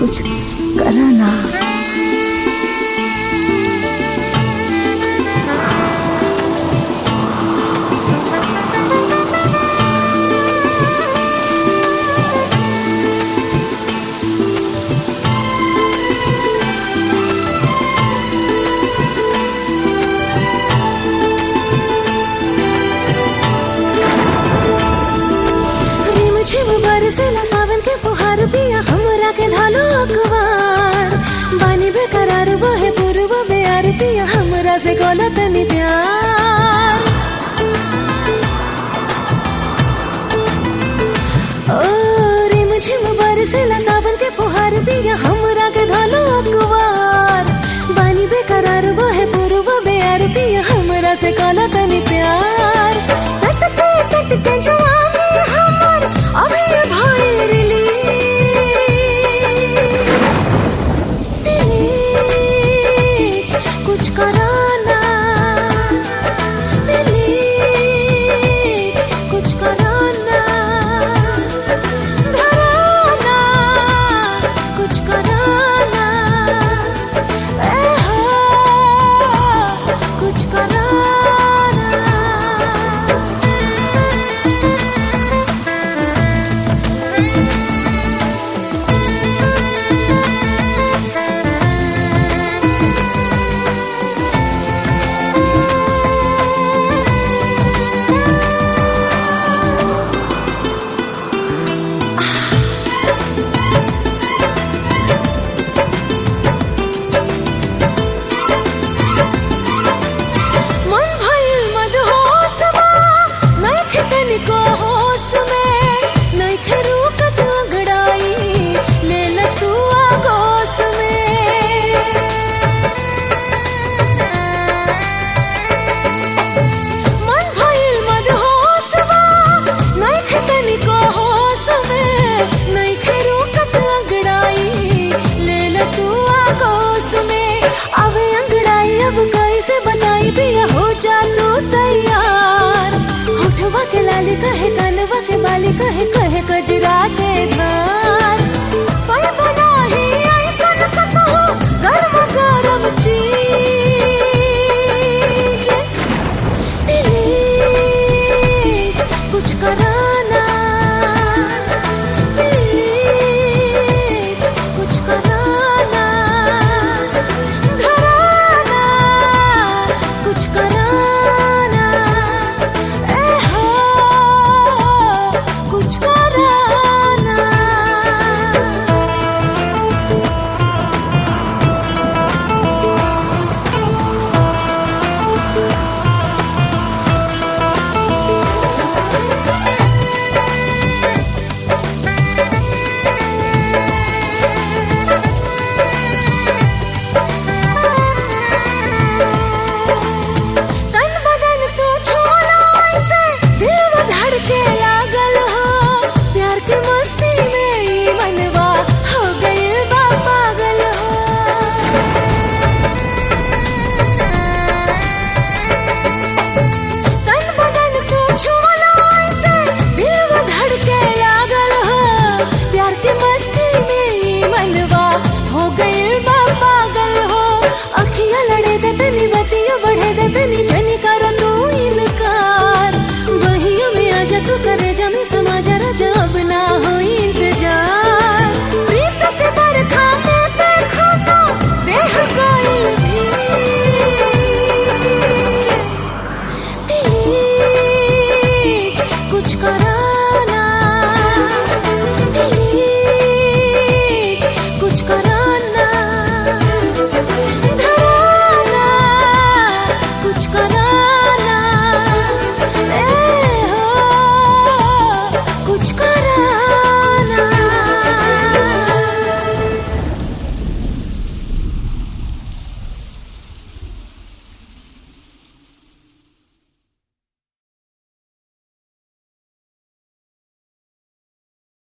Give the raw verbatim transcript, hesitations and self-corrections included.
कुछ करा ना। बरसेला सावन के फुहार पिया हमरा के धालो अखबार बानी बेकरार बहे पूर्व बेयार पिया हमरा से कोला तनी प्यार। ओ रिम झिम बरसेला सावन के फुहार पिया हमरा के धालो अखबार बानी बेकरार बहे पूर्व बेयार पिया हमरा से कोला तनी प्यार। टटके टटके जवानी हमर अभी कुछ कराना प्लीज, कुछ कराना धराना, कुछ कराना ए हाँ, कुछ कराना। को होश में नहीं खरू कत अंगड़ाई ले लतू आगोश में। मन भइल मदहोश नहीं खतनी को होश में नहीं खरू कत अंगड़ाई ले लतू आगोश में। अब अंगड़ाई अब कैसे बताई पिया हो जा तू तैयार। होठवा के लाली कहे कानवा के बाली कहे